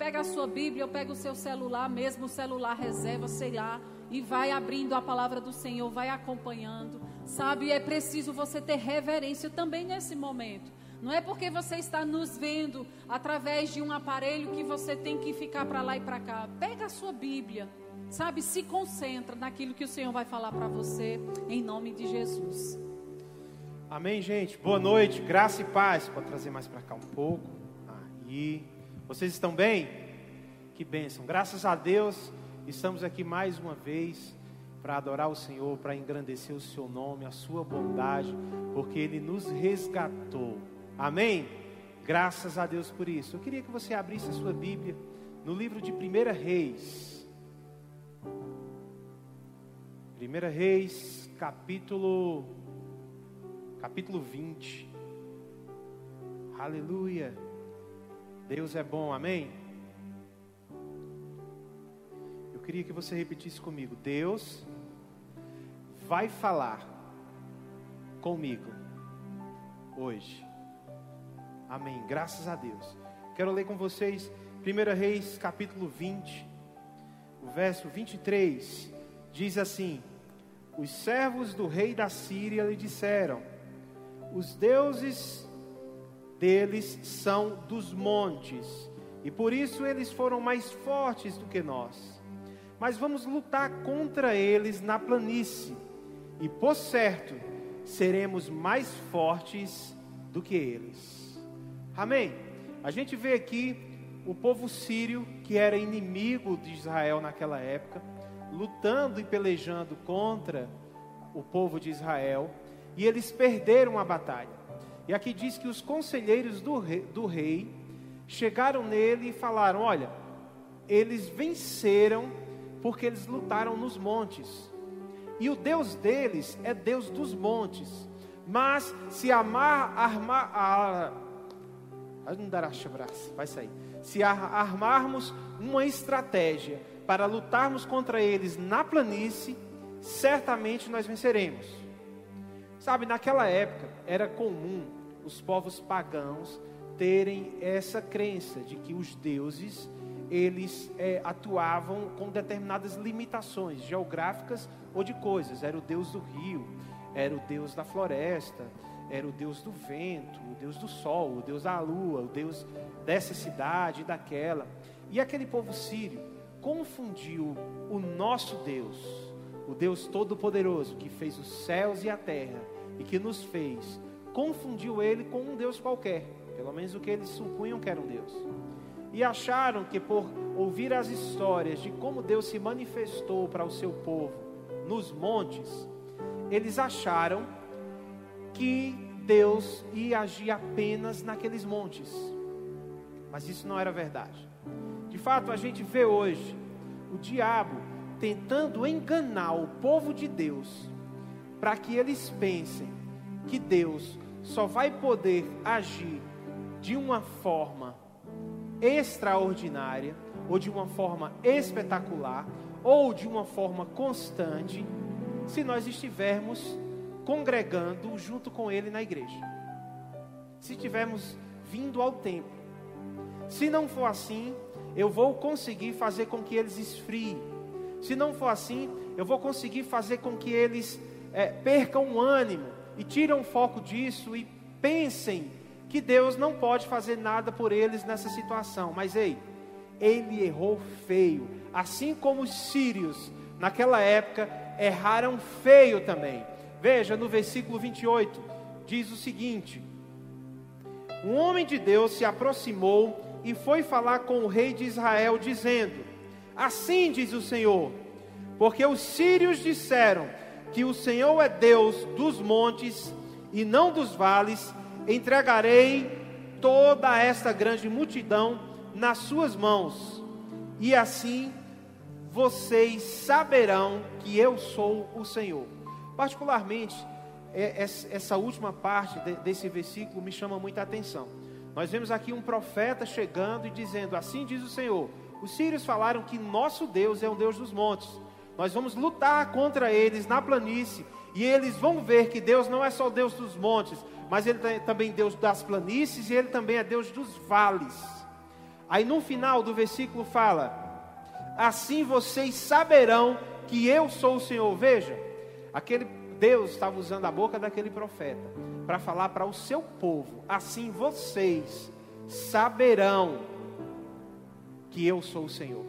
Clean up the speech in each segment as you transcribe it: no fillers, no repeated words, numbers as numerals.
pega a sua Bíblia, ou pega o seu celular, mesmo o celular reserva, sei lá, e vai abrindo a palavra do Senhor, vai acompanhando, sabe? É preciso você ter reverência também nesse momento. Não é porque você está nos vendo através de um aparelho que você tem que ficar para lá e para cá. Pega a sua Bíblia, sabe? Se concentra naquilo que o Senhor vai falar para você, em nome de Jesus. Amém, gente? Boa noite, graça e paz. Pode trazer mais para cá um pouco. Aí. Vocês estão bem? Que bênção. Graças a Deus, estamos aqui mais uma vez para adorar o Senhor, para engrandecer o seu nome, a sua bondade, porque Ele nos resgatou. Amém? Graças a Deus por isso. Eu queria que você abrisse a sua Bíblia no livro de 1 Reis. 1 Reis, capítulo 20. Aleluia. Deus é bom, amém? Eu queria que você repetisse comigo. Deus vai falar comigo hoje. Amém, graças a Deus. Quero ler com vocês 1 Reis capítulo 20, o verso 23, diz assim: os servos do rei da Síria lhe disseram: os deuses deles são dos montes, e por isso eles foram mais fortes do que nós. Mas vamos lutar contra eles na planície, e por certo, seremos mais fortes do que eles. Amém? A gente vê aqui o povo sírio, que era inimigo de Israel naquela época, lutando e pelejando contra o povo de Israel, e eles perderam a batalha. E aqui diz que os conselheiros do rei chegaram nele e falaram: olha, eles venceram porque eles lutaram nos montes, e o Deus deles é Deus dos montes. Mas se se armarmos uma estratégia para lutarmos contra eles na planície, certamente nós venceremos. Sabe, naquela época era comum os povos pagãos terem essa crença de que os deuses, eles atuavam com determinadas limitações geográficas ou de coisas. Era o Deus do rio, era o Deus da floresta, era o Deus do vento, o Deus do sol, o Deus da lua, o Deus dessa cidade e daquela. E aquele povo sírio confundiu o nosso Deus, o Deus Todo-Poderoso, que fez os céus e a terra e que nos fez, confundiu ele com um Deus qualquer, pelo menos o que eles supunham que era um Deus. E acharam que por ouvir as histórias de como Deus se manifestou para o seu povo nos montes, eles acharam que Deus ia agir apenas naqueles montes. Mas isso não era verdade. De fato, a gente vê hoje o diabo tentando enganar o povo de Deus, para que eles pensem que Deus só vai poder agir de uma forma extraordinária, ou de uma forma espetacular, ou de uma forma constante, se nós estivermos congregando junto com Ele na igreja, se estivermos vindo ao templo. Se não for assim, eu vou conseguir fazer com que eles esfriem. Se não for assim, eu vou conseguir fazer com que eles percam o ânimo e tirem o foco disso e pensem que Deus não pode fazer nada por eles nessa situação. Mas ei, ele errou feio, assim como os sírios naquela época erraram feio também. Veja no versículo 28, diz o seguinte: um homem de Deus se aproximou e foi falar com o rei de Israel, dizendo: assim diz o Senhor, porque os sírios disseram que o Senhor é Deus dos montes e não dos vales, entregarei toda esta grande multidão nas suas mãos, e assim vocês saberão que eu sou o Senhor. Particularmente, essa última parte desse versículo me chama muita atenção. Nós vemos aqui um profeta chegando e dizendo: assim diz o Senhor, os sírios falaram que nosso Deus é um Deus dos montes, nós vamos lutar contra eles na planície, e eles vão ver que Deus não é só Deus dos montes, mas Ele é também Deus das planícies, e Ele também é Deus dos vales. Aí no final do versículo fala: assim vocês saberão que eu sou o Senhor. Veja, aquele Deus estava usando a boca daquele profeta para falar para o seu povo: assim vocês saberão que eu sou o Senhor.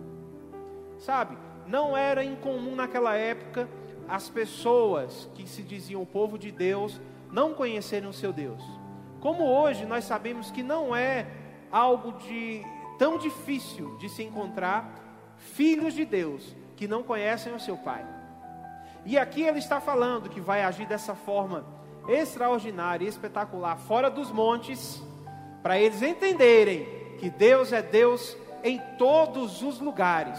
Sabe, não era incomum naquela época as pessoas que se diziam o povo de Deus não conhecerem o seu Deus. Como hoje nós sabemos que não é algo tão difícil de se encontrar filhos de Deus que não conhecem o seu Pai. E aqui ele está falando que vai agir dessa forma extraordinária e espetacular fora dos montes, para eles entenderem que Deus é Deus em todos os lugares.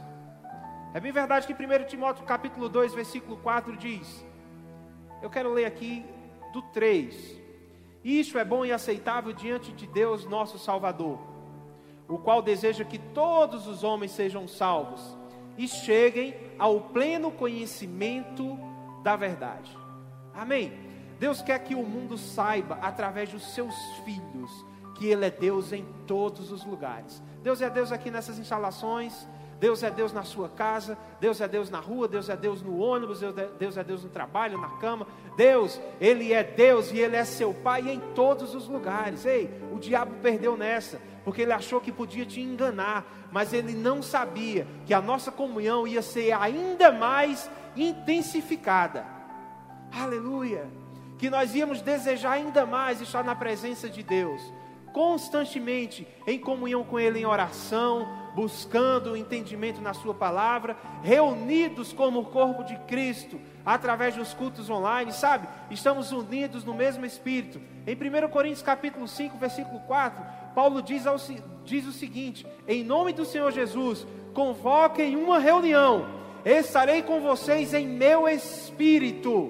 É bem verdade que 1 Timóteo capítulo 2, versículo 4 diz, eu quero ler aqui do 3: isto é bom e aceitável diante de Deus nosso Salvador, o qual deseja que todos os homens sejam salvos e cheguem ao pleno conhecimento da verdade. Amém? Deus quer que o mundo saiba, através dos seus filhos, que Ele é Deus em todos os lugares. Deus é Deus aqui nessas instalações, Deus é Deus na sua casa, Deus é Deus na rua, Deus é Deus no ônibus, Deus é Deus no trabalho, na cama. Deus, Ele é Deus e Ele é seu Pai em todos os lugares. Ei, o diabo perdeu nessa, porque ele achou que podia te enganar, mas ele não sabia que a nossa comunhão ia ser ainda mais intensificada. Aleluia! Que nós íamos desejar ainda mais estar na presença de Deus, constantemente em comunhão com Ele, em oração, buscando o entendimento na sua palavra, reunidos como o corpo de Cristo, através dos cultos online, sabe? Estamos unidos no mesmo Espírito. Em 1 Coríntios capítulo 5, versículo 4, Paulo diz o seguinte: em nome do Senhor Jesus, convoquem uma reunião, estarei com vocês em meu espírito,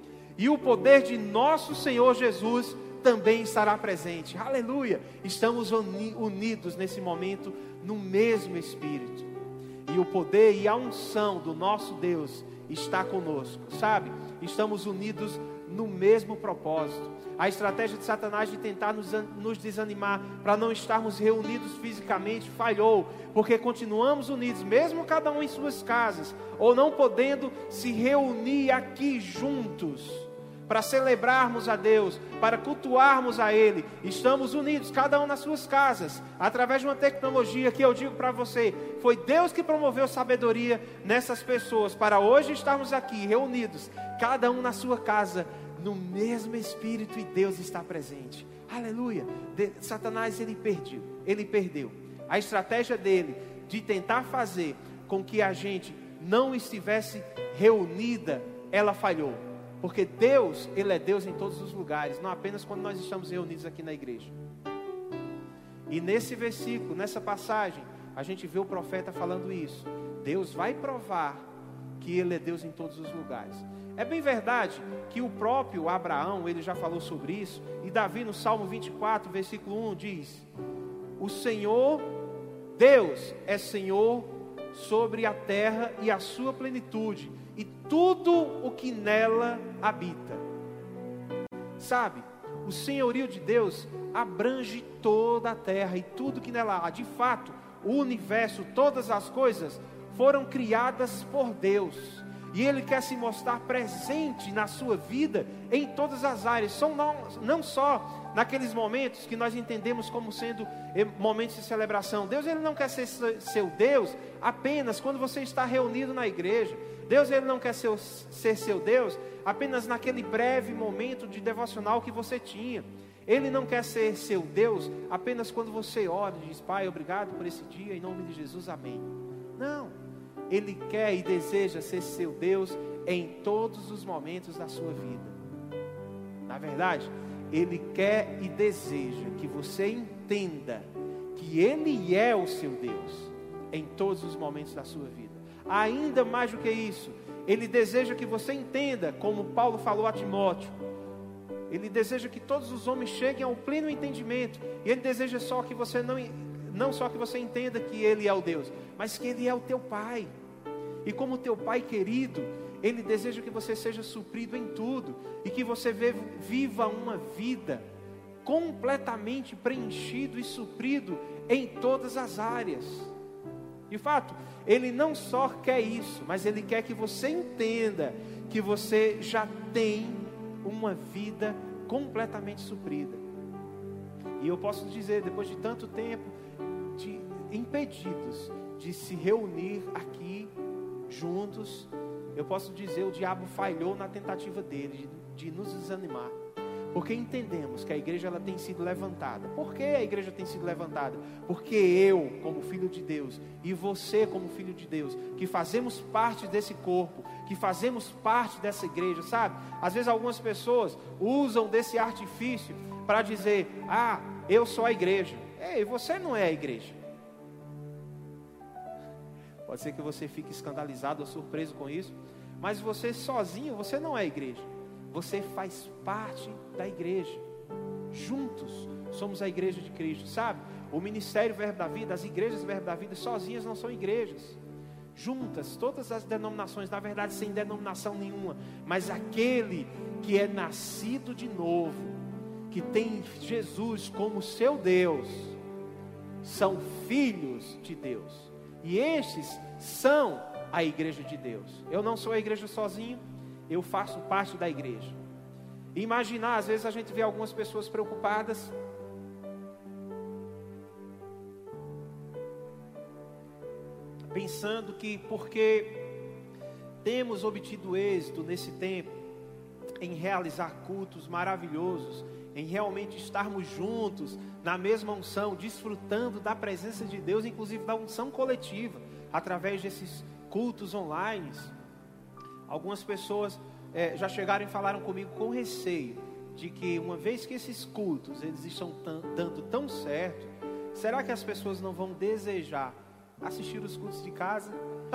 e o poder de nosso Senhor Jesus também estará presente. Aleluia! Estamos unidos nesse momento no mesmo Espírito, e o poder e a unção do nosso Deus está conosco, sabe? Estamos unidos no mesmo propósito. A estratégia de Satanás de tentar nos desanimar para não estarmos reunidos fisicamente falhou, porque continuamos unidos, mesmo cada um em suas casas, ou não podendo se reunir aqui juntos para celebrarmos a Deus, para cultuarmos a Ele. Estamos unidos, cada um nas suas casas, através de uma tecnologia que eu digo para você, foi Deus que promoveu sabedoria nessas pessoas, para hoje estarmos aqui reunidos, cada um na sua casa, no mesmo Espírito, e Deus está presente. Aleluia! Satanás, ele perdeu. A estratégia dele de tentar fazer com que a gente não estivesse reunida, ela falhou. Porque Deus, Ele é Deus em todos os lugares, não apenas quando nós estamos reunidos aqui na igreja. E nesse versículo, nessa passagem, a gente vê o profeta falando isso. Deus vai provar que Ele é Deus em todos os lugares. É bem verdade que o próprio Abraão, ele já falou sobre isso. E Davi no Salmo 24, versículo 1 diz: o Senhor, Deus é Senhor sobre a terra e a sua plenitude, e tudo o que nela habita. Sabe, o senhorio de Deus abrange toda a terra e tudo que nela há. De fato, o universo, todas as coisas foram criadas por Deus, e Ele quer se mostrar presente na sua vida em todas as áreas. Não só naqueles momentos que nós entendemos como sendo momentos de celebração. Deus, Ele não quer ser seu Deus apenas quando você está reunido na igreja. Deus, Ele não quer ser seu Deus apenas naquele breve momento de devocional que você tinha. Ele não quer ser seu Deus apenas quando você ora e diz: Pai, obrigado por esse dia, em nome de Jesus, amém. Não, Ele quer e deseja ser seu Deus em todos os momentos da sua vida. Na verdade, Ele quer e deseja que você entenda que Ele é o seu Deus em todos os momentos da sua vida. Ainda mais do que isso, Ele deseja que você entenda, como Paulo falou a Timóteo, Ele deseja que todos os homens cheguem ao pleno entendimento. E Ele deseja só que você não só que você entenda que Ele é o Deus, mas que Ele é o teu Pai. E como teu Pai querido, Ele deseja que você seja suprido em tudo, e que você viva uma vida completamente preenchido e suprido em todas as áreas. De fato, Ele não só quer isso, mas Ele quer que você entenda que você já tem uma vida completamente suprida. E eu posso dizer, depois de tanto tempo de impedidos de se reunir aqui juntos, eu posso dizer, o diabo falhou na tentativa dele de nos desanimar. Porque entendemos que a igreja ela tem sido levantada. Por que a igreja tem sido levantada? Porque eu, como filho de Deus, e você, como filho de Deus, que fazemos parte desse corpo, que fazemos parte dessa igreja, sabe? Às vezes algumas pessoas usam desse artifício para dizer, eu sou a igreja. Ei, você não é a igreja. Pode ser que você fique escandalizado ou surpreso com isso, mas você sozinho, você não é a igreja. Você faz parte da igreja. Juntos somos a igreja de Cristo, sabe? O Ministério Verbo da Vida, as igrejas Verbo da Vida sozinhas não são igrejas. Juntas, todas as denominações, na verdade sem denominação nenhuma, mas aquele que é nascido de novo, que tem Jesus como seu Deus, são filhos de Deus. E estes são a igreja de Deus. Eu não sou a igreja sozinho, eu faço parte da igreja. Imaginar, às vezes a gente vê algumas pessoas preocupadas, pensando que porque temos obtido êxito nesse tempo, em realizar cultos maravilhosos, em realmente estarmos juntos, na mesma unção, desfrutando da presença de Deus, inclusive da unção coletiva, através desses cultos online. Algumas pessoas já chegaram e falaram comigo com receio, de que uma vez que esses cultos, eles estão dando tão certo, será que as pessoas não vão desejar assistir os cultos de casa?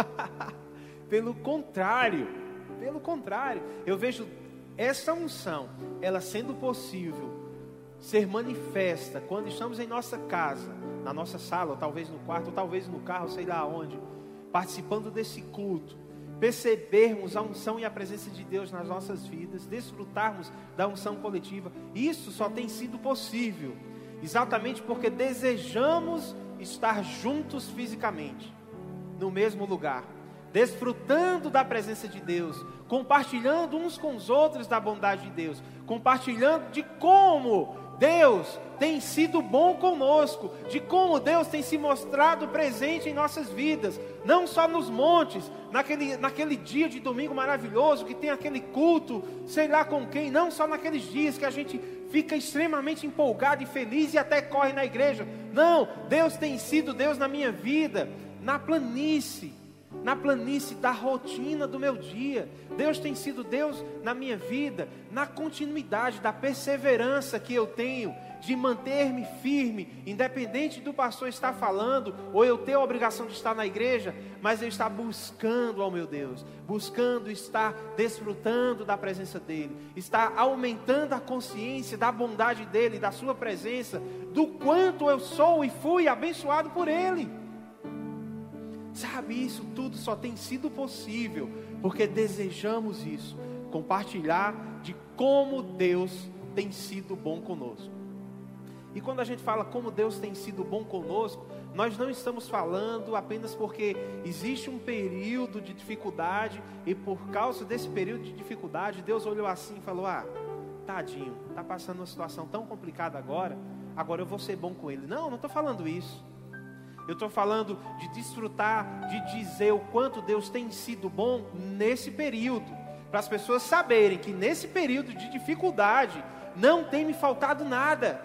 Pelo contrário, eu vejo essa unção, ela sendo possível, ser manifesta, quando estamos em nossa casa, na nossa sala, ou talvez no quarto, ou talvez no carro, sei lá onde, participando desse culto, percebermos a unção e a presença de Deus nas nossas vidas, desfrutarmos da unção coletiva. Isso só tem sido possível exatamente porque desejamos estar juntos fisicamente, no mesmo lugar, desfrutando da presença de Deus, compartilhando uns com os outros da bondade de Deus, compartilhando de como Deus tem sido bom conosco, de como Deus tem se mostrado presente em nossas vidas, não só nos montes, naquele dia de domingo maravilhoso, que tem aquele culto, sei lá com quem, não só naqueles dias que a gente fica extremamente empolgado e feliz e até corre na igreja. Não, Deus tem sido Deus na minha vida, na planície da rotina do meu dia. Deus tem sido Deus na minha vida, na continuidade da perseverança que eu tenho, de manter-me firme, independente do pastor estar falando, ou eu ter a obrigação de estar na igreja, mas eu estar buscando ao meu Deus, buscando estar desfrutando da presença dEle, estar aumentando a consciência da bondade dEle, da sua presença, do quanto eu sou e fui abençoado por Ele. Sabe, isso tudo só tem sido possível porque desejamos isso, compartilhar de como Deus tem sido bom conosco. E quando a gente fala como Deus tem sido bom conosco, nós não estamos falando apenas porque existe um período de dificuldade e por causa desse período de dificuldade, Deus olhou assim e falou: tadinho, está passando uma situação tão complicada agora eu vou ser bom com ele. Não estou falando isso. Eu estou falando de desfrutar, de dizer o quanto Deus tem sido bom nesse período, para as pessoas saberem que nesse período de dificuldade não tem me faltado nada.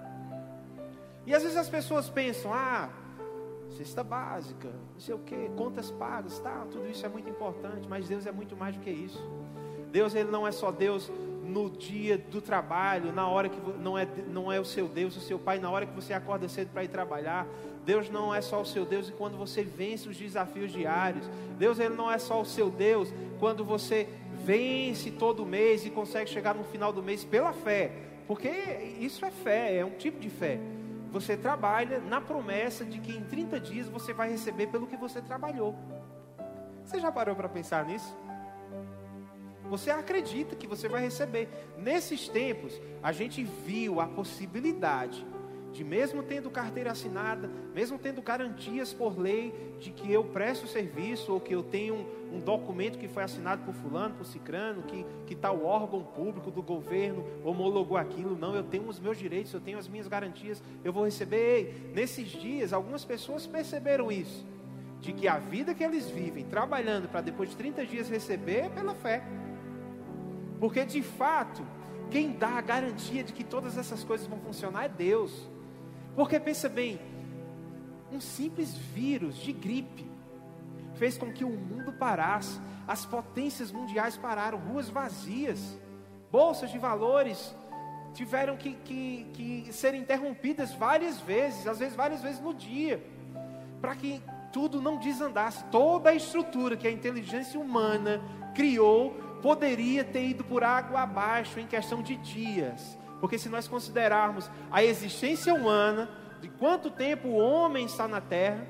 E às vezes as pessoas pensam: cesta básica, não sei o que, contas pagas, tudo isso é muito importante, mas Deus é muito mais do que isso. Deus, Ele não é só Deus no dia do trabalho, na hora que não é o seu Deus, o seu Pai, na hora que você acorda cedo para ir trabalhar. Deus não é só o seu Deus quando você vence os desafios diários. Deus, Ele não é só o seu Deus quando você vence todo mês e consegue chegar no final do mês pela fé, porque isso é fé, é um tipo de fé. Você trabalha na promessa de que em 30 dias você vai receber pelo que você trabalhou. Você já parou para pensar nisso? Você acredita que você vai receber. Nesses tempos, a gente viu a possibilidade de mesmo tendo carteira assinada, mesmo tendo garantias por lei de que eu presto serviço, ou que eu tenho um documento que foi assinado por fulano, por cicrano, que tal órgão público do governo homologou aquilo. Não, eu tenho os meus direitos, eu tenho as minhas garantias, eu vou receber. Nesses dias, algumas pessoas perceberam isso, de que a vida que eles vivem, trabalhando para depois de 30 dias receber, é pela fé. Porque de fato, quem dá a garantia de que todas essas coisas vão funcionar é Deus. Porque pensa bem, um simples vírus de gripe fez com que o mundo parasse, as potências mundiais pararam, ruas vazias, bolsas de valores tiveram que ser interrompidas várias vezes, às vezes várias vezes no dia, para que tudo não desandasse. Toda a estrutura que a inteligência humana criou poderia ter ido por água abaixo em questão de dias. Porque se nós considerarmos a existência humana, de quanto tempo o homem está na terra,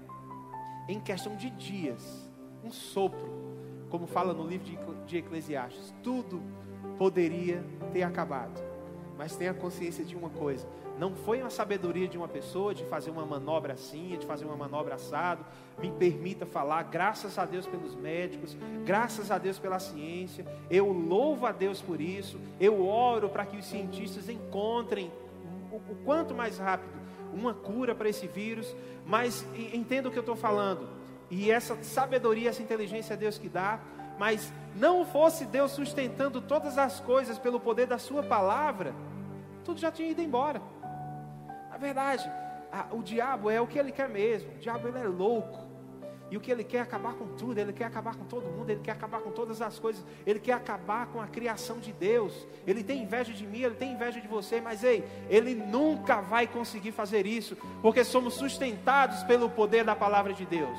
em questão de dias, um sopro, como fala no livro de Eclesiastes, tudo poderia ter acabado. Mas tenha consciência de uma coisa: não foi uma sabedoria de uma pessoa de fazer uma manobra assim, de fazer uma manobra assado. Me permita falar, graças a Deus pelos médicos, graças a Deus pela ciência, eu louvo a Deus por isso, eu oro para que os cientistas encontrem o quanto mais rápido uma cura para esse vírus. Mas entenda o que eu estou falando, e essa sabedoria, essa inteligência é Deus que dá. Mas não fosse Deus sustentando todas as coisas pelo poder da sua palavra, tudo já tinha ido embora. Na verdade, o diabo é o que ele quer mesmo. O diabo, ele é louco, e o que ele quer é acabar com tudo. Ele quer acabar com todo mundo, ele quer acabar com todas as coisas, ele quer acabar com a criação de Deus. Ele tem inveja de mim, ele tem inveja de você, mas ele nunca vai conseguir fazer isso, porque somos sustentados pelo poder da palavra de Deus.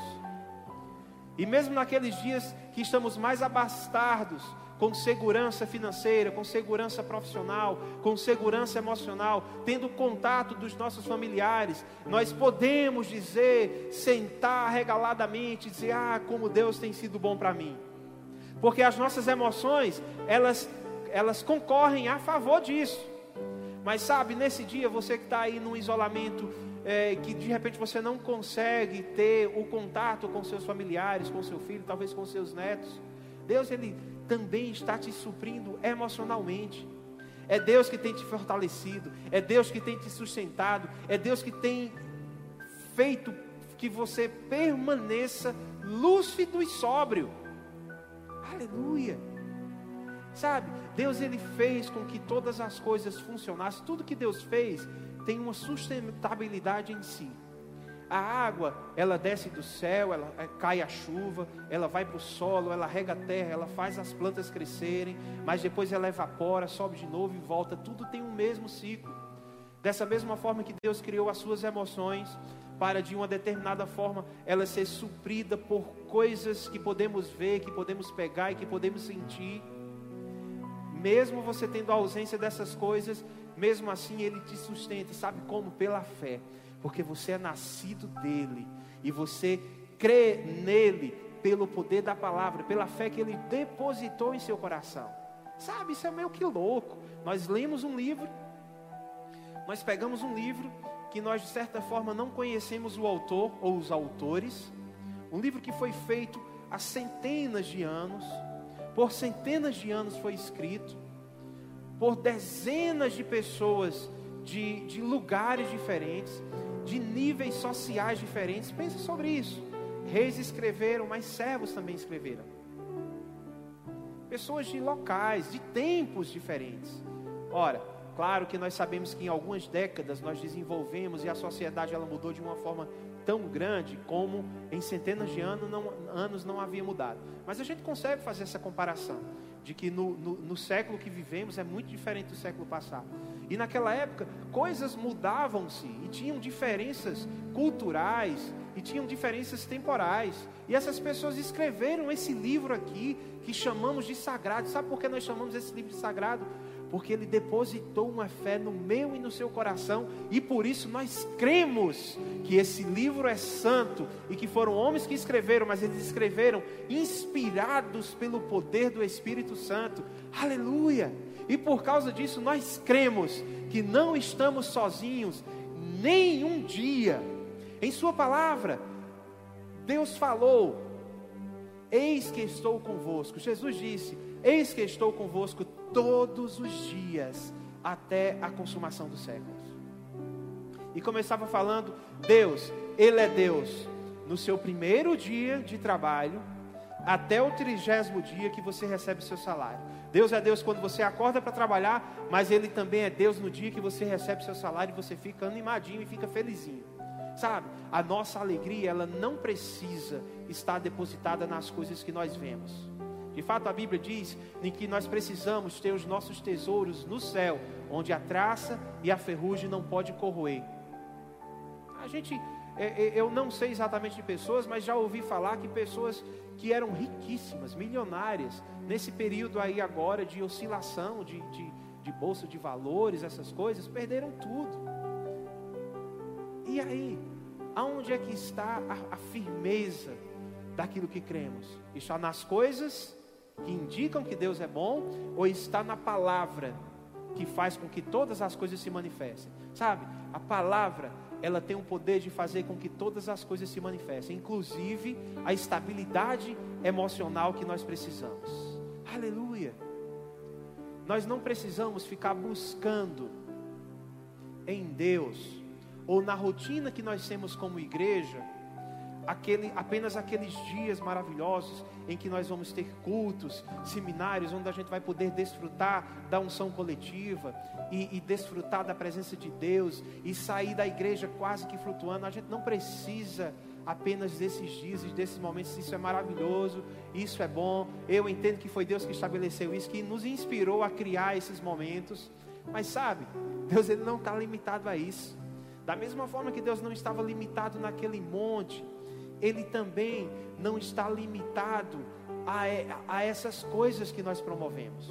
E mesmo naqueles dias que estamos mais abastados, com segurança financeira, com segurança profissional, com segurança emocional, tendo contato dos nossos familiares, nós podemos dizer, sentar regaladamente, dizer: como Deus tem sido bom para mim. Porque as nossas emoções, elas concorrem a favor disso. Mas sabe, nesse dia, você que está aí num isolamento, que de repente você não consegue ter o contato com seus familiares, com seu filho, talvez com seus netos, Deus, Ele também está te suprindo emocionalmente. É Deus que tem te fortalecido, é Deus que tem te sustentado, é Deus que tem feito que você permaneça lúcido e sóbrio. Aleluia! Sabe, Deus, Ele fez com que todas as coisas funcionassem. Tudo que Deus fez tem uma sustentabilidade em si. A água, ela desce do céu, ela cai a chuva, ela vai para o solo, ela rega a terra, ela faz as plantas crescerem, mas depois ela evapora, sobe de novo e volta. Tudo tem um mesmo ciclo. Dessa mesma forma que Deus criou as suas emoções, para de uma determinada forma ela ser suprida por coisas que podemos ver, que podemos pegar e que podemos sentir. Mesmo você tendo a ausência dessas coisas, mesmo assim Ele te sustenta. Sabe como? Pela fé. Porque você é nascido dEle, e você crê nele pelo poder da palavra, pela fé que Ele depositou em seu coração. Sabe, isso é meio que louco. Nós lemos um livro, nós pegamos um livro que nós de certa forma não conhecemos o autor ou os autores, um livro que foi feito há centenas de anos, por centenas de anos foi escrito, por dezenas de pessoas de lugares diferentes, de níveis sociais diferentes. Pense sobre isso. Reis escreveram, mas servos também escreveram. Pessoas de locais, de tempos diferentes. Ora, claro que nós sabemos que em algumas décadas nós desenvolvemos, e a sociedade ela mudou de uma forma tão grande como em centenas de anos não havia mudado. Mas a gente consegue fazer essa comparação, de que no século que vivemos é muito diferente do século passado. E naquela época, coisas mudavam-se, e tinham diferenças culturais, e tinham diferenças temporais. E essas pessoas escreveram esse livro aqui, que chamamos de sagrado. Sabe por que nós chamamos esse livro de sagrado? Porque ele depositou uma fé no meu e no seu coração, e por isso nós cremos que esse livro é santo, e que foram homens que escreveram, mas eles escreveram inspirados pelo poder do Espírito Santo. Aleluia! E por causa disso nós cremos que não estamos sozinhos nenhum dia. Em sua palavra, Deus falou: eis que estou convosco. Jesus disse: eis que estou convosco todos os dias, até a consumação dos séculos. E como eu estava falando, Deus, Ele é Deus no seu primeiro dia de trabalho, até o 30º dia que você recebe o seu salário. Deus é Deus quando você acorda para trabalhar, mas Ele também é Deus no dia que você recebe o seu salário e você fica animadinho e fica felizinho. Sabe, a nossa alegria, ela não precisa estar depositada nas coisas que nós vemos. De fato, a Bíblia diz em que nós precisamos ter os nossos tesouros no céu, onde a traça e a ferrugem não pode corroer. Eu não sei exatamente de pessoas, mas já ouvi falar que pessoas que eram riquíssimas, milionárias, nesse período aí agora de oscilação, de bolsa de valores, essas coisas, perderam tudo. E aí, aonde é que está a firmeza daquilo que cremos? Está nas coisas que indicam que Deus é bom, ou está na palavra que faz com que todas as coisas se manifestem? Sabe, a palavra, ela tem o poder de fazer com que todas as coisas se manifestem, inclusive a estabilidade emocional que nós precisamos. Aleluia! Nós não precisamos ficar buscando em Deus, ou na rotina que nós temos como igreja, apenas aqueles dias maravilhosos em que nós vamos ter cultos, seminários, onde a gente vai poder desfrutar da unção coletiva e desfrutar da presença de Deus e sair da igreja quase que flutuando. A gente não precisa apenas desses dias e desses momentos. Isso é maravilhoso, isso é bom. Eu entendo que foi Deus que estabeleceu isso, que nos inspirou a criar esses momentos. Mas sabe, Deus, Ele não está limitado a isso. Da mesma forma que Deus não estava limitado naquele monte, Ele também não está limitado a essas coisas que nós promovemos.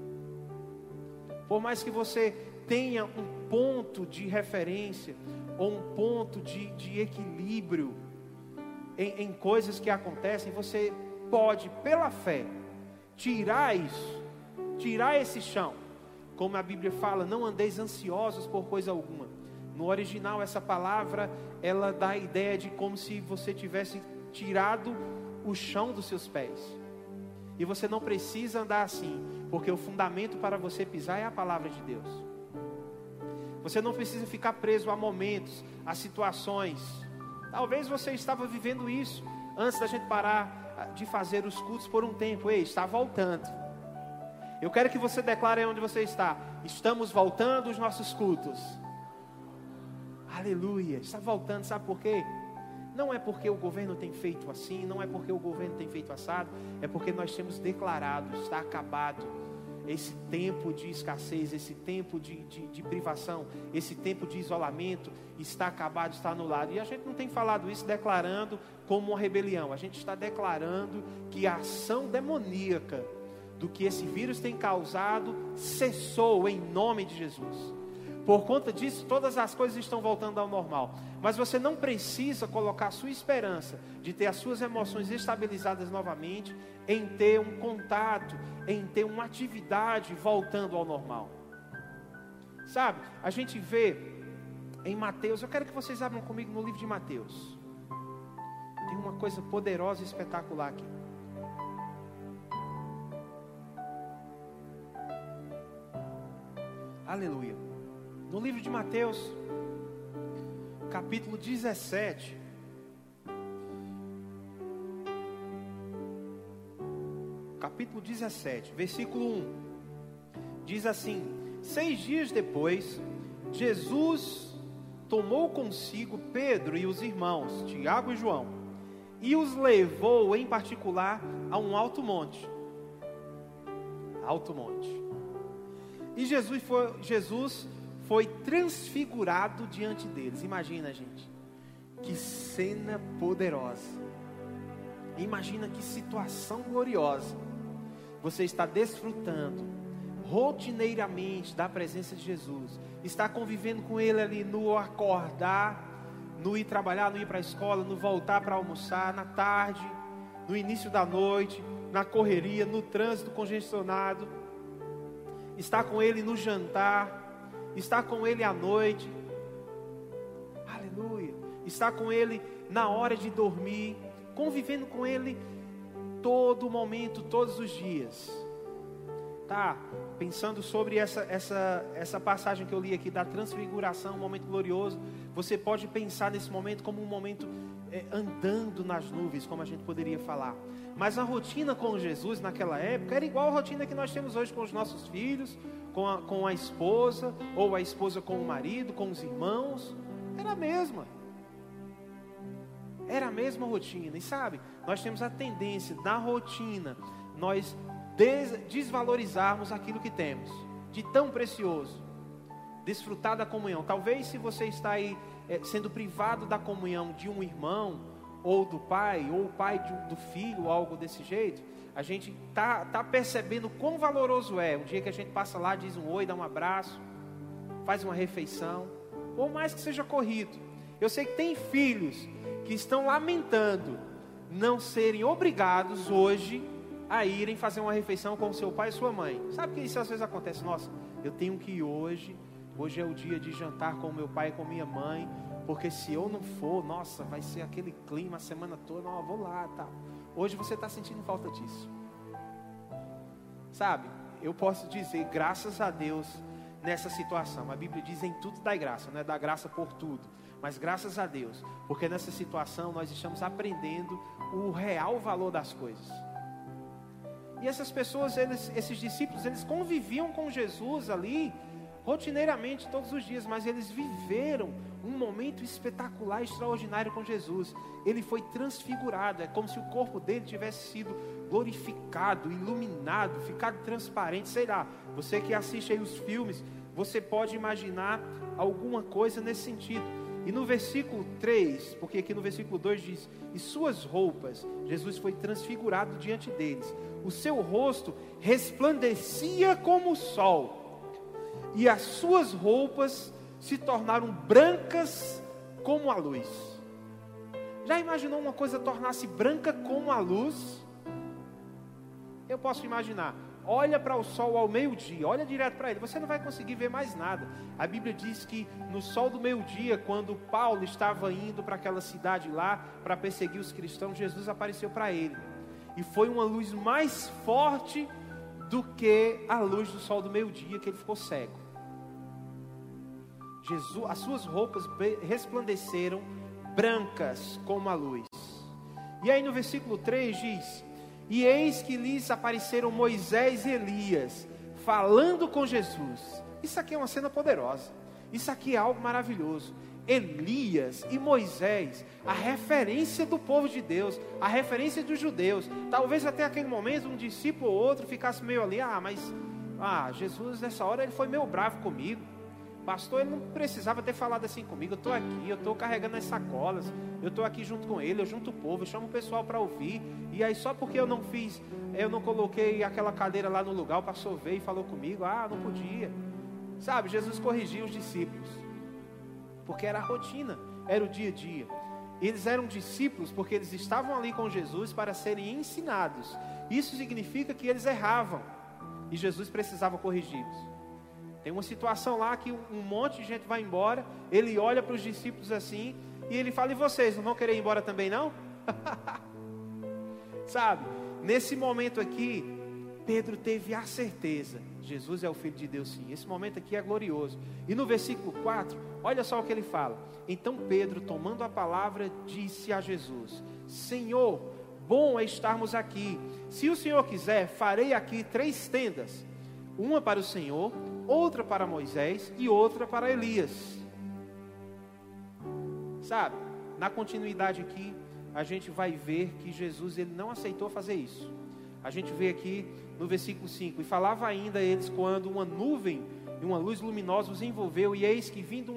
Por mais que você tenha um ponto de referência, ou um ponto de equilíbrio em coisas que acontecem, você pode, pela fé, tirar isso, tirar esse chão. Como a Bíblia fala, não andeis ansiosos por coisa alguma. No original, essa palavra, ela dá a ideia de como se você tivesse tirado o chão dos seus pés. E você não precisa andar assim, porque o fundamento para você pisar é a palavra de Deus. Você não precisa ficar preso a momentos, a situações. Talvez você estava vivendo isso antes da gente parar de fazer os cultos por um tempo. Ei, está voltando. Eu quero que você declare onde você está. Estamos voltando os nossos cultos. Aleluia, está voltando, sabe por quê? Não é porque o governo tem feito assim, não é porque o governo tem feito assado, é porque nós temos declarado, está acabado esse tempo de escassez, esse tempo de privação, esse tempo de isolamento, está acabado, está anulado. E a gente não tem falado isso declarando como uma rebelião, a gente está declarando que a ação demoníaca do que esse vírus tem causado cessou em nome de Jesus. Por conta disso, todas as coisas estão voltando ao normal. Mas você não precisa colocar a sua esperança de ter as suas emoções estabilizadas novamente, em ter um contato, em ter uma atividade voltando ao normal. Sabe, a gente vê em Mateus, eu quero que vocês abram comigo no livro de Mateus. Tem uma coisa poderosa e espetacular aqui. Aleluia. No livro de Mateus, capítulo 17, versículo 1, diz assim: 6 dias depois, Jesus tomou consigo Pedro e os irmãos, Tiago e João, e os levou em particular a um alto monte. E Jesus foi transfigurado diante deles. Imagina, gente, que cena poderosa. Imagina que situação gloriosa. Você está desfrutando rotineiramente da presença de Jesus, está convivendo com Ele ali no acordar, no ir trabalhar, no ir para a escola, no voltar para almoçar, na tarde, no início da noite, na correria, no trânsito congestionado, está com Ele no jantar, está com Ele à noite. estar com Ele na hora de dormir, convivendo com Ele todo momento, todos os dias. Tá, pensando sobre essa passagem que eu li aqui da transfiguração, um momento glorioso, você pode pensar nesse momento como um momento andando nas nuvens, como a gente poderia falar. Mas a rotina com Jesus naquela época era igual a rotina que nós temos hoje com os nossos filhos, com a esposa, ou a esposa com o marido, com os irmãos. Era a mesma. Era a mesma rotina. E sabe, nós temos a tendência da rotina, nós desvalorizarmos aquilo que temos de tão precioso. Desfrutar da comunhão. Talvez se você está aí sendo privado da comunhão de um irmão, ou do pai, ou o pai do filho, algo desse jeito, a gente tá percebendo quão valoroso é um dia que a gente passa lá, diz um oi, dá um abraço, faz uma refeição, ou mais que seja corrido. Eu sei que tem filhos que estão lamentando não serem obrigados hoje a irem fazer uma refeição com o seu pai e sua mãe. Sabe que isso às vezes acontece? Nossa, eu tenho que ir hoje é o dia de jantar com meu pai e com minha mãe, porque se eu não for, nossa, vai ser aquele clima a semana toda, não, eu vou lá, tá. Hoje você está sentindo falta disso. Sabe, eu posso dizer, graças a Deus, nessa situação. A Bíblia diz em tudo dai graça, não é dar graça por tudo, mas graças a Deus, porque nessa situação nós estamos aprendendo o real valor das coisas. E essas pessoas, esses discípulos, eles conviviam com Jesus ali, rotineiramente, todos os dias, mas eles viveram um momento espetacular, extraordinário com Jesus. Ele foi transfigurado, é como se o corpo dele tivesse sido glorificado, iluminado, ficado transparente, sei lá. Você que assiste aí os filmes, você pode imaginar alguma coisa nesse sentido. E no versículo 3, porque aqui no versículo 2 diz: e suas roupas, Jesus foi transfigurado diante deles. O seu rosto resplandecia como o sol, e as suas roupas se tornaram brancas como a luz. Já imaginou uma coisa tornar-se branca como a luz? Eu posso imaginar. Olha para o sol ao meio-dia, olha direto para ele, você não vai conseguir ver mais nada. A Bíblia diz que no sol do meio-dia, quando Paulo estava indo para aquela cidade lá, para perseguir os cristãos, Jesus apareceu para ele. E foi uma luz mais forte do que a luz do sol do meio-dia, que ele ficou cego. As suas roupas resplandeceram brancas como a luz. E aí no versículo 3 diz: e eis que lhes apareceram Moisés e Elias, falando com Jesus. Isso aqui é uma cena poderosa. Isso aqui é algo maravilhoso. Elias e Moisés, a referência do povo de Deus, a referência dos judeus. Talvez até aquele momento um discípulo ou outro ficasse meio ali: Jesus nessa hora ele foi meio bravo comigo. Pastor, ele não precisava ter falado assim comigo. Eu estou aqui, eu estou carregando as sacolas, eu estou aqui junto com ele, eu junto o povo, eu chamo o pessoal para ouvir. E aí só porque eu não coloquei aquela cadeira lá no lugar, o pastor veio e falou comigo, não podia. Sabe, Jesus corrigia os discípulos, porque era a rotina, era o dia a dia. Eles eram discípulos porque eles estavam ali com Jesus para serem ensinados. Isso significa que eles erravam, e Jesus precisava corrigi-los. Tem uma situação lá que um monte de gente vai embora, ele olha para os discípulos assim, e ele fala: e vocês, não vão querer ir embora também não? Sabe, nesse momento aqui, Pedro teve a certeza, Jesus é o Filho de Deus sim. Esse momento aqui é glorioso. E no versículo 4, olha só o que ele fala: então Pedro, tomando a palavra, disse a Jesus: Senhor, bom é estarmos aqui. Se o Senhor quiser, farei aqui 3 tendas, uma para o Senhor, outra para Moisés e outra para Elias. Sabe, na continuidade aqui, a gente vai ver que Jesus ele não aceitou fazer isso. A gente vê aqui no versículo 5: e falava ainda eles quando uma nuvem e uma luz luminosa os envolveu, e eis que vindo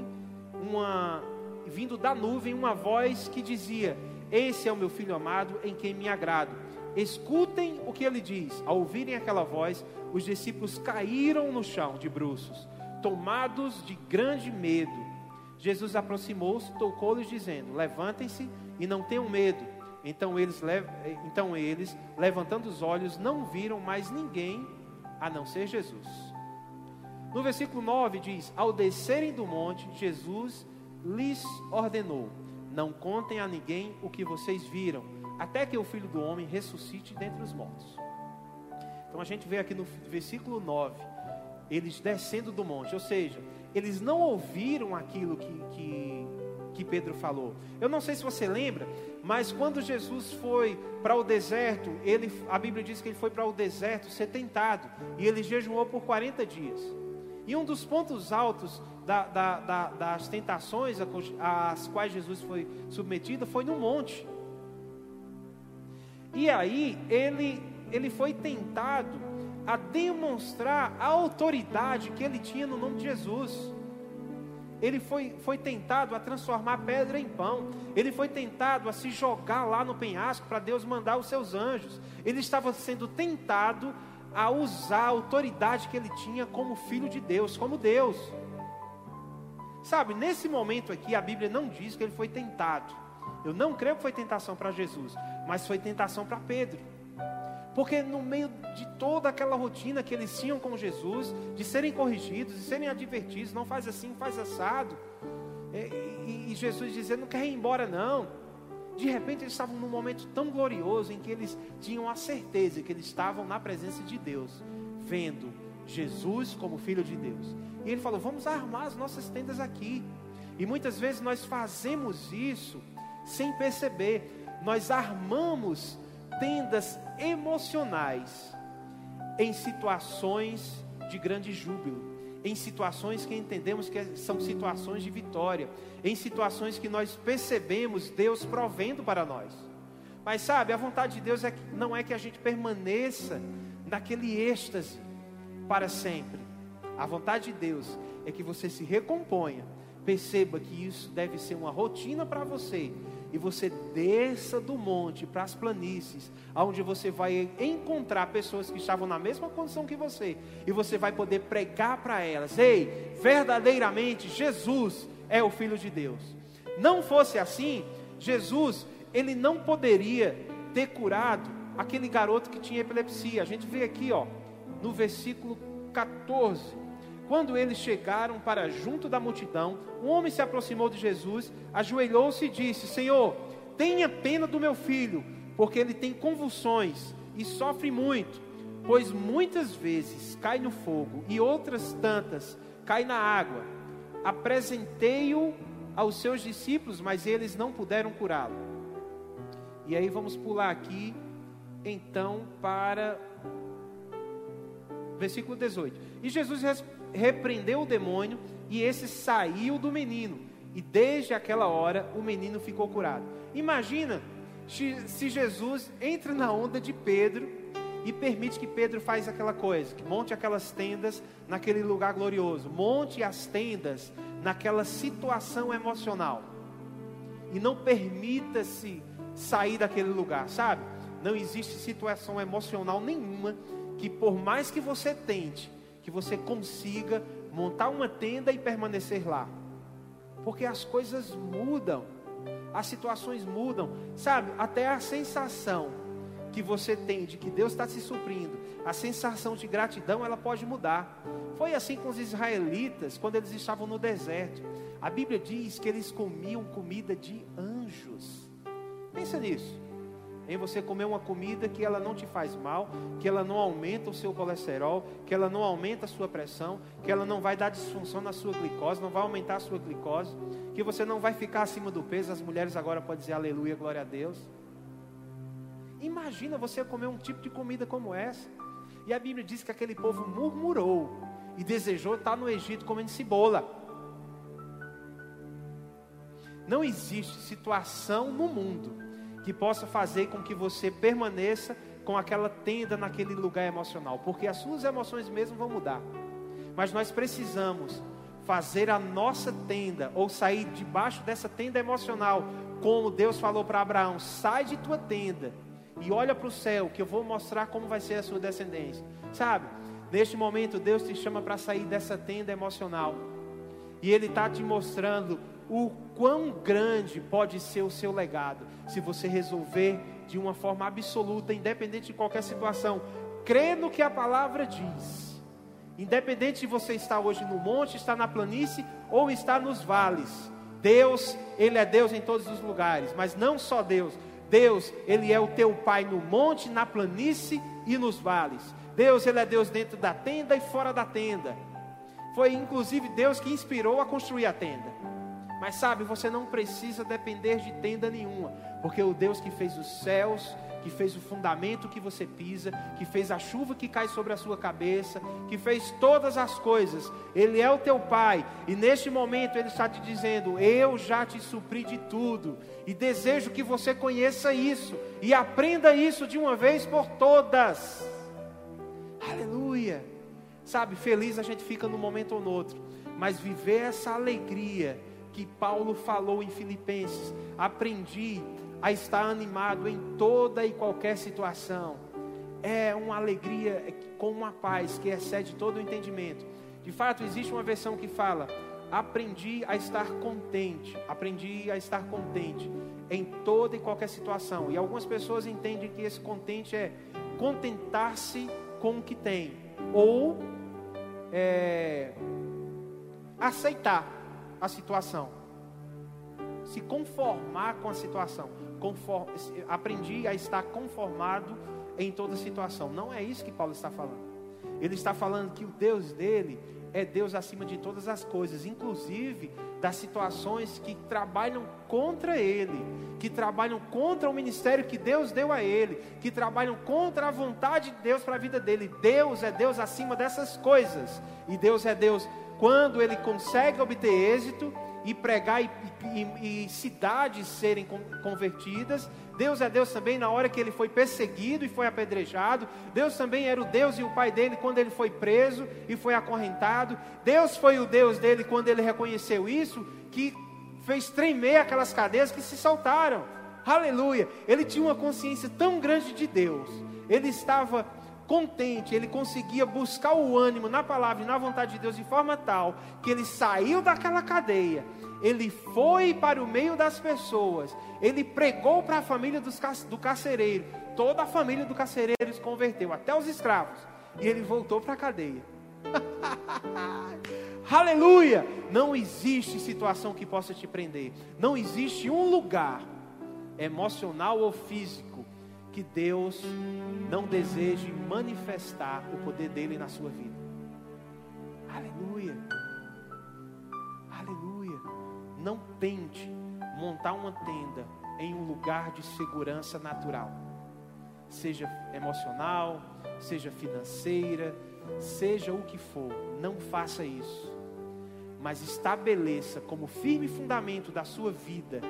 da nuvem uma voz que dizia: esse é o meu filho amado, em quem me agrado. Escutem o que ele diz. Ao ouvirem aquela voz, os discípulos caíram no chão de bruços, tomados de grande medo. Jesus aproximou-se, tocou-lhes dizendo: levantem-se e não tenham medo. Então eles, levantando os olhos, não viram mais ninguém a não ser Jesus. No versículo 9 diz: ao descerem do monte, Jesus lhes ordenou: não contem a ninguém o que vocês viram, até que o Filho do Homem ressuscite dentre os mortos. Então a gente vê aqui no versículo 9, eles descendo do monte, ou seja, eles não ouviram aquilo que Pedro falou. Eu não sei se você lembra, mas quando Jesus foi para o deserto, a Bíblia diz que ele foi para o deserto ser tentado, e ele jejuou por 40 dias. E um dos pontos altos das tentações às quais Jesus foi submetido foi no monte. E aí ele foi tentado a demonstrar a autoridade que ele tinha no nome de Jesus. Ele foi tentado a transformar pedra em pão. Ele foi tentado a se jogar lá no penhasco para Deus mandar os seus anjos. Ele estava sendo tentado a usar a autoridade que ele tinha como filho de Deus, como Deus. Sabe, nesse momento aqui a Bíblia não diz que ele foi tentado. Eu não creio que foi tentação para Jesus, mas foi tentação para Pedro. Porque no meio de toda aquela rotina que eles tinham com Jesus, de serem corrigidos, de serem advertidos, não faz assim, faz assado, e Jesus dizendo, não quer ir embora não. De repente eles estavam num momento tão glorioso, em que eles tinham a certeza que eles estavam na presença de Deus, vendo Jesus como Filho de Deus. E ele falou, vamos armar as nossas tendas aqui. E muitas vezes nós fazemos isso sem perceber. Nós armamos tendas emocionais em situações de grande júbilo, em situações que entendemos que são situações de vitória, em situações que nós percebemos Deus provendo para nós. Mas sabe, a vontade de Deus não é que a gente permaneça naquele êxtase para sempre. A vontade de Deus é que você se recomponha, perceba que isso deve ser uma rotina para você, e você desça do monte para as planícies, onde você vai encontrar pessoas que estavam na mesma condição que você, e você vai poder pregar para elas, ei, verdadeiramente Jesus é o Filho de Deus. Não fosse assim, Jesus, ele não poderia ter curado aquele garoto que tinha epilepsia. A gente vê aqui, no versículo 14, quando eles chegaram para junto da multidão, um homem se aproximou de Jesus, ajoelhou-se e disse, Senhor, tenha pena do meu filho, porque ele tem convulsões e sofre muito, pois muitas vezes cai no fogo e outras tantas cai na água. Apresentei-o aos seus discípulos, mas eles não puderam curá-lo. E aí vamos pular aqui, então, para versículo 18. E Jesus repreendeu o demônio, e esse saiu do menino, e desde aquela hora o menino ficou curado. Imagina se Jesus entra na onda de Pedro e permite que Pedro faz aquela coisa, que monte aquelas tendas naquele lugar glorioso, monte as tendas naquela situação emocional, e não permita-se sair daquele lugar, sabe? Não existe situação emocional nenhuma que, por mais que você tente, que você consiga montar uma tenda e permanecer lá, porque as coisas mudam, as situações mudam, sabe? Até a sensação que você tem de que Deus está se suprindo, a sensação de gratidão, ela pode mudar. Foi assim com os israelitas, quando eles estavam no deserto. A Bíblia diz que eles comiam comida de anjos. Pensa nisso, em você comer uma comida que ela não te faz mal, que ela não aumenta o seu colesterol, que ela não aumenta a sua pressão, que ela não vai dar disfunção na sua glicose, não vai aumentar a sua glicose, que você não vai ficar acima do peso. As mulheres agora podem dizer aleluia, glória a Deus. Imagina você comer um tipo de comida como essa. E a Bíblia diz que aquele povo murmurou e desejou estar no Egito comendo cebola. Não existe situação no mundo que possa fazer com que você permaneça com aquela tenda naquele lugar emocional, porque as suas emoções mesmo vão mudar. Mas nós precisamos fazer a nossa tenda, ou sair debaixo dessa tenda emocional, como Deus falou para Abraão: sai de tua tenda e olha para o céu, que eu vou mostrar como vai ser a sua descendência. Sabe, neste momento Deus te chama para sair dessa tenda emocional, e Ele está te mostrando o quão grande pode ser o seu legado, se você resolver de uma forma absoluta, independente de qualquer situação, crer no que a palavra diz. Independente de você estar hoje no monte, estar na planície ou estar nos vales, Deus, Ele é Deus em todos os lugares, mas não só Deus. Deus, Ele é o teu Pai no monte, na planície e nos vales. Deus, Ele é Deus dentro da tenda e fora da tenda. Foi inclusive Deus que inspirou a construir a tenda. Mas sabe, você não precisa depender de tenda nenhuma, porque o Deus que fez os céus, que fez o fundamento que você pisa, que fez a chuva que cai sobre a sua cabeça, que fez todas as coisas, Ele é o teu Pai, e neste momento Ele está te dizendo: eu já te supri de tudo, e desejo que você conheça isso, e aprenda isso de uma vez por todas. Aleluia! Sabe, feliz a gente fica num momento ou no outro, mas viver essa alegria que Paulo falou em Filipenses: aprendi a estar animado em toda e qualquer situação. É uma alegria com uma paz que excede todo o entendimento. De fato, existe uma versão que fala: aprendi a estar contente. Aprendi a estar contente em toda e qualquer situação. E algumas pessoas entendem que esse contente é contentar-se com o que tem, ou aceitar a situação, se conformar com a situação. Aprendi a estar conformado em toda situação. Não é isso que Paulo está falando. Ele está falando que o Deus dele é Deus acima de todas as coisas, inclusive das situações que trabalham contra ele, que trabalham contra o ministério que Deus deu a ele, que trabalham contra a vontade de Deus para a vida dele. Deus é Deus acima dessas coisas, e Deus é Deus quando ele consegue obter êxito e pregar e cidades serem convertidas. Deus é Deus também na hora que ele foi perseguido e foi apedrejado. Deus também era o Deus e o Pai dele quando ele foi preso e foi acorrentado. Deus foi o Deus dele quando ele reconheceu isso, que fez tremer aquelas cadeias que se soltaram. Aleluia! Ele tinha uma consciência tão grande de Deus, ele estava contente, ele conseguia buscar o ânimo na palavra e na vontade de Deus de forma tal que ele saiu daquela cadeia, ele foi para o meio das pessoas, ele pregou para a família do carcereiro, toda a família do carcereiro se converteu, até os escravos, e ele voltou para a cadeia. Aleluia! Não existe situação que possa te prender, não existe um lugar emocional ou físico que Deus não deseje manifestar o poder dele na sua vida. Aleluia! Aleluia! Não tente montar uma tenda em um lugar de segurança natural, seja emocional, seja financeira, seja o que for. Não faça isso, mas estabeleça como firme fundamento da sua vida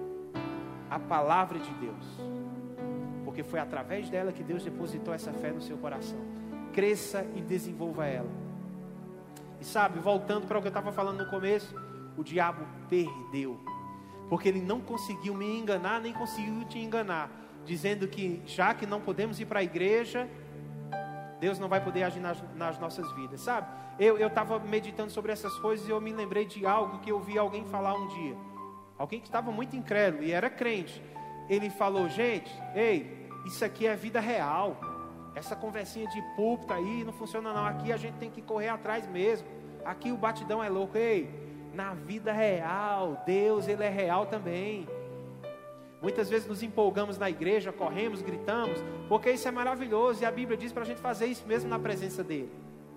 a palavra de Deus, porque foi através dela que Deus depositou essa fé no seu coração. Cresça e desenvolva ela. E sabe, voltando para o que eu estava falando no começo, o diabo perdeu, porque ele não conseguiu me enganar, nem conseguiu te enganar, dizendo que já que não podemos ir para a igreja, Deus não vai poder agir nas nossas vidas. Sabe, eu estava meditando sobre essas coisas e eu me lembrei de algo que eu ouvi alguém falar um dia. Alguém que estava muito incrédulo e era crente. Ele falou: gente, ei, isso aqui é vida real. Essa conversinha de púlpito aí não funciona não. Aqui a gente tem que correr atrás mesmo. Aqui o batidão é louco. Ei, na vida real, Deus, Ele é real também. Muitas vezes nos empolgamos na igreja, corremos, gritamos, porque isso é maravilhoso. E a Bíblia diz para a gente fazer isso mesmo na presença dEle.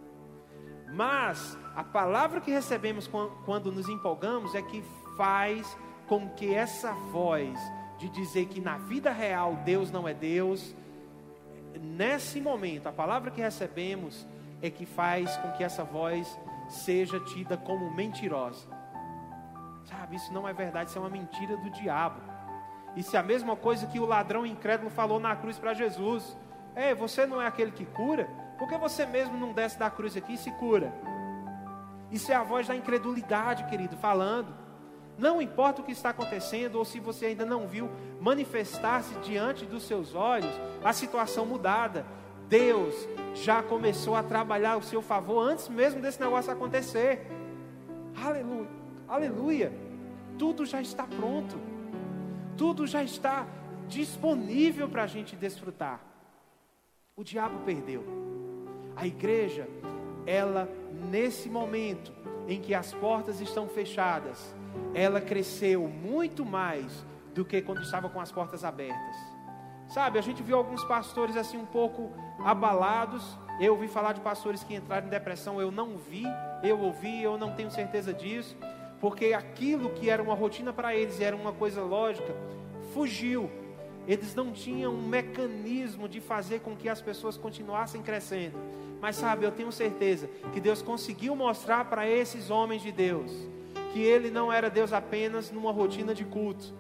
Mas a palavra que recebemos quando nos empolgamos é que faz com que essa voz de dizer que na vida real Deus não é Deus, nesse momento, a palavra que recebemos é que faz com que essa voz seja tida como mentirosa. Sabe, isso não é verdade, isso é uma mentira do diabo. Isso é a mesma coisa que o ladrão incrédulo falou na cruz para Jesus: ei, você não é aquele que cura? Por que você mesmo não desce da cruz aqui e se cura? Isso é a voz da incredulidade, querido, falando. Não importa o que está acontecendo, ou se você ainda não viu manifestar-se diante dos seus olhos a situação mudada, Deus já começou a trabalhar ao seu favor antes mesmo desse negócio acontecer. Aleluia, aleluia. Tudo já está pronto, tudo já está disponível para a gente desfrutar. O diabo perdeu. A igreja, ela, nesse momento em que as portas estão fechadas, ela cresceu muito mais do que quando estava com as portas abertas. Sabe, a gente viu alguns pastores assim um pouco abalados. Eu ouvi falar de pastores que entraram em depressão, eu não vi, eu ouvi, eu não tenho certeza disso, porque aquilo que era uma rotina para eles e era uma coisa lógica, fugiu. Eles não tinham um mecanismo de fazer com que as pessoas continuassem crescendo. Mas sabe, eu tenho certeza que Deus conseguiu mostrar para esses homens de Deus que Ele não era Deus apenas numa rotina de culto.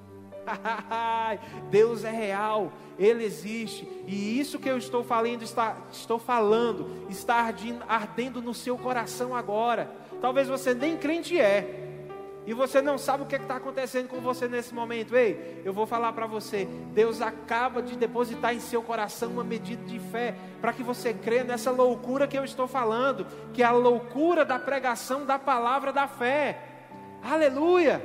Deus é real, Ele existe, e isso que eu estou falando está ardendo no seu coração agora. Talvez você nem crente é, e você não sabe o que está acontecendo com você nesse momento. Ei, eu vou falar para você, Deus acaba de depositar em seu coração uma medida de fé, para que você crê nessa loucura que eu estou falando, que é a loucura da pregação da palavra da fé. Aleluia!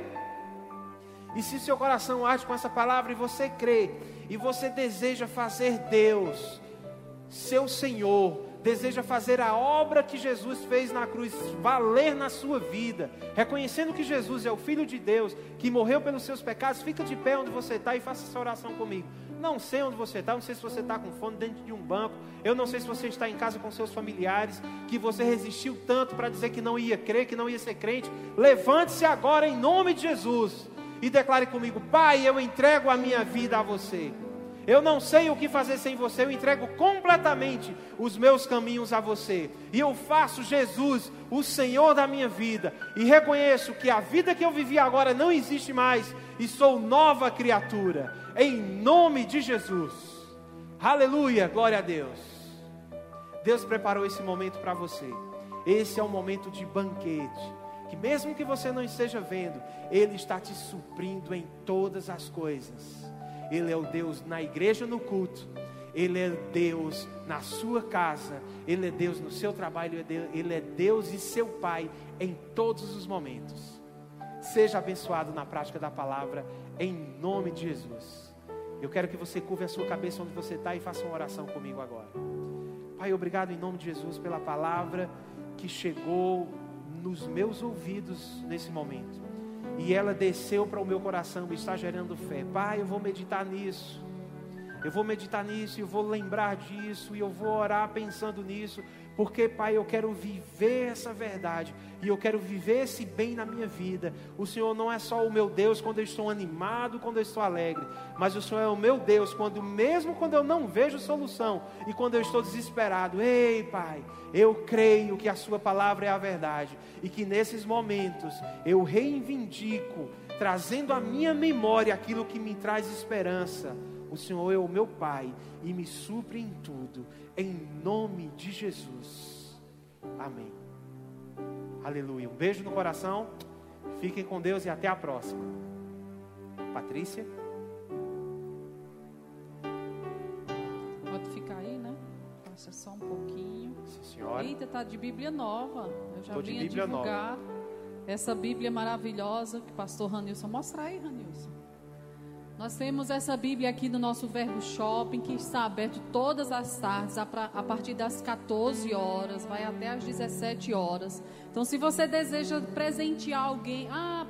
E se seu coração arde com essa palavra e você crê, e você deseja fazer Deus seu Senhor, deseja fazer a obra que Jesus fez na cruz valer na sua vida, reconhecendo que Jesus é o Filho de Deus, que morreu pelos seus pecados, fica de pé onde você está e faça essa oração comigo. Não sei onde você está, não sei se você está com fome dentro de um banco, eu não sei se você está em casa com seus familiares, que você resistiu tanto para dizer que não ia crer, que não ia ser crente. Levante-se agora em nome de Jesus e declare comigo: Pai, eu entrego a minha vida a você. Eu não sei o que fazer sem você, eu entrego completamente os meus caminhos a você. E eu faço Jesus o Senhor da minha vida. E reconheço que a vida que eu vivi agora não existe mais. E sou nova criatura. Em nome de Jesus. Aleluia, glória a Deus. Deus preparou esse momento para você. Esse é um momento de banquete, que mesmo que você não esteja vendo, Ele está te suprindo em todas as coisas. Ele é o Deus na igreja, no culto. Ele é Deus na sua casa. Ele é Deus no seu trabalho. Ele é Deus e seu Pai em todos os momentos. Seja abençoado na prática da palavra, em nome de Jesus. Eu quero que você curve a sua cabeça onde você está e faça uma oração comigo agora. Pai, obrigado em nome de Jesus pela palavra que chegou nos meus ouvidos nesse momento. E ela desceu para o meu coração e está gerando fé. Pai, eu vou meditar nisso. Eu vou meditar nisso e eu vou lembrar disso. E eu vou orar pensando nisso. Porque, Pai, eu quero viver essa verdade. E eu quero viver esse bem na minha vida. O Senhor não é só o meu Deus quando eu estou animado, quando eu estou alegre. Mas o Senhor é o meu Deus mesmo quando eu não vejo solução. E quando eu estou desesperado. Ei, Pai, eu creio que a sua palavra é a verdade. E que nesses momentos eu reivindico, trazendo à minha memória aquilo que me traz esperança. O Senhor é o meu Pai e me supre em tudo, em nome de Jesus. Amém. Aleluia. Um beijo no coração. Fiquem com Deus e até a próxima. Patrícia. Pode ficar aí, né? Passa só um pouquinho. Sim, senhora. Eita, tá de Bíblia nova. Eu já Tô vinha de Bíblia divulgar nova. essa Bíblia maravilhosa que o pastor Ranilson. Mostra aí, Ranilson. Nós temos essa Bíblia aqui no nosso Verbo Shopping, que está aberto todas as tardes, a partir das 14 horas, vai até às 17 horas. Então, se você deseja presentear alguém,